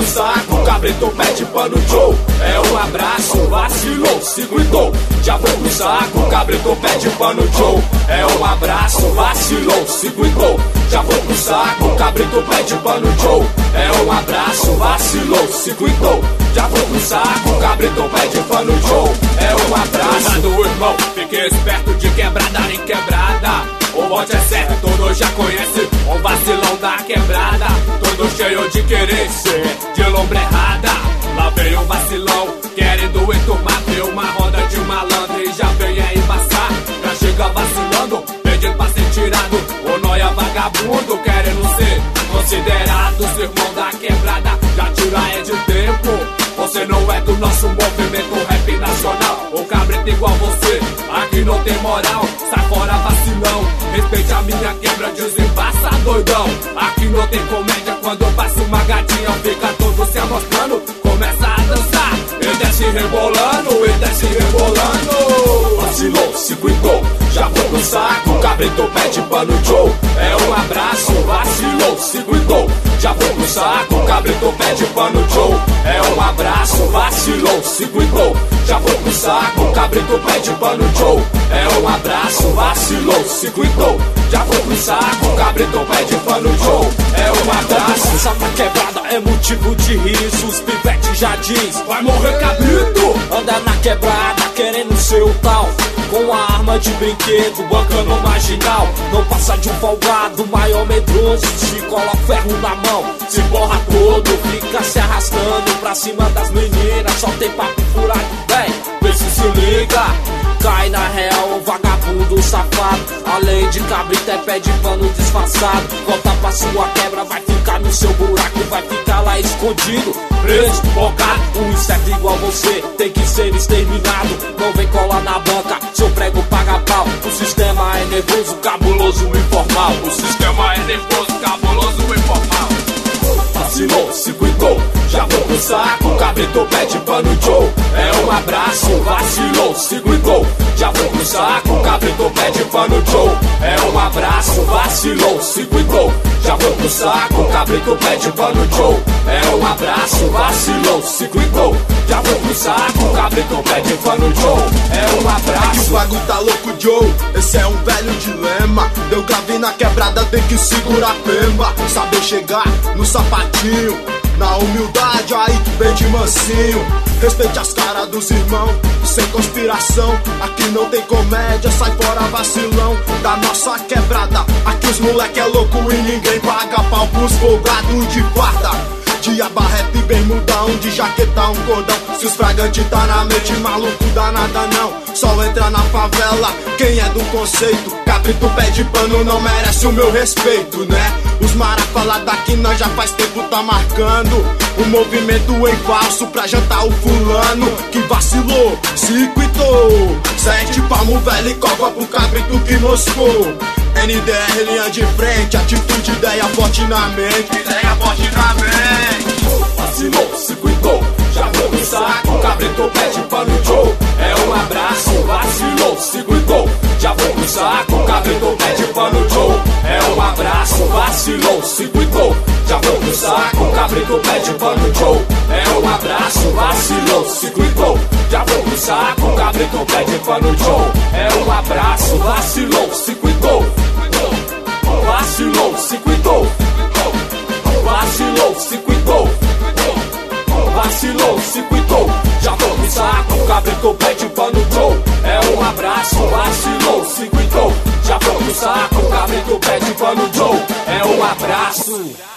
saco, cabrito pede pano Joe. É um abraço, vacilou, se cuidou. Já foi pro saco, cabrito pede pano Joe. É um abraço, vacilou, se cuidou. Já foi pro saco, cabrito pede pano Joe. É um abraço, vacilou, se cuidou. Já foi pro saco, cabrito pede pano Joe. É um abraço. Cuidado, irmão, fique esperto de quebrada em quebrada. O bote é certo, todos já conhecem o vacilão da quebrada. Todo cheio de querer ser de lombra errada. Lá vem o vacilão, querendo enturmar. Vê uma roda de malandro e já vem aí embaçar. Já chega vacilando, pedindo pra ser tirado. O nóia vagabundo, querendo ser considerado os irmãos da quebrada. Já tira é de tempo. Você não é do nosso movimento rap nacional. O cabrito igual você, aqui não tem moral. Sai fora vacilão, respeite a minha quebra, desembaça doidão. Aqui não tem comédia, quando passa uma gatinha fica todo se amostrando. Começa a dançar, e desce rebolando, e desce rebolando. Vacilou, se cuidou, já foi pro saco, cabrito pede pano Joe. É um abraço, vacilou, se cuidou. Já foi pro saco, cabrito pede pano Joe. É um abraço, vacilou, se cuidou. Já foi pro saco, cabrito pede pano Joe. É um abraço, vacilou, se cuidou. Já foi pro saco, cabrito pede pano Joe. É um abraço. Essa na quebrada é motivo de riso. Os pivetes já diz: vai morrer cabrito. Anda na quebrada querendo ser o tal, com a arma de brinquedo, bancando marginal. Não passa de um folgado, maior medroso. Se coloca ferro na mão, se borra todo. Fica se arrastando pra cima das meninas. Só tem papo furado, véi, vê se liga. Cai na real, vagabundo safado. Além de cabrito é pé de pano disfarçado. Volta pra sua quebra, vai ficar no seu buraco. Vai ficar lá escondido, preso, bocado. Um inseto igual você tem que ser exterminado. Não vem colar na banca, seu prego paga pau. O sistema é nervoso, cabuloso, informal. O sistema é nervoso, cabuloso, informal. Vacilou, se cuidou, já foi pro saco, cabrito pede pano Joe. É um abraço, vacilou, se cuidou. Já foi pro saco, cabrito pede pano Joe. É um abraço, vacilou, se cuidou. Já foi pro saco, cabrito pede pano Joe. É um abraço, vacilou, se cuidou. Já foi pro saco, cabrito pede pano Joe. É um abraço. É que o bagulho tá louco, Joe, esse é um velho dilema. Deu grave na quebrada, tem que segurar a pemba. Saber chegar no sapatinho, na humildade, aí bem de mansinho. Respeite as caras dos irmãos, sem conspiração. Aqui não tem comédia, sai fora vacilão da nossa quebrada. Aqui os moleque é louco e ninguém paga pau pros folgados de farda. De abarreta e bermudão, de jaquetão, cordão. Se os fragantes tá na mente, maluco dá nada não. Só entra na favela quem é do conceito. Cabrito pede pano, não merece o meu respeito, né? Os marafala daqui nós já faz tempo tá marcando o movimento em falso pra jantar o fulano que vacilou, se cuidou. 7 palmo velho e cova pro cabrito que moscou. NDR linha de frente, atitude, ideia forte na mente. Ideia forte na mente. Vacilou, se cuidou, já foi pro saco, cabrito pede pano Joe. É um abraço, vacilou, se cuidou. Já foi pro saco, cabrito pede pano Joe. É um abraço, vacilou, se cuidou. Já foi pro saco, cabrito pede pano Joe. É um abraço, vacilou, se cuidou. Já foi pro saco, cabrito pede pano Joe. É um abraço, vacilou, se cuidou. Vacilou, se cuidou. Vacilou, se cuidou. Vacilou, se cuidou. Já foi pro saco, cabrito pede pano Joe. É um abraço, vacilou, se cuidou. Já foi pro saco, cabrito pede pano Joe. É um abraço.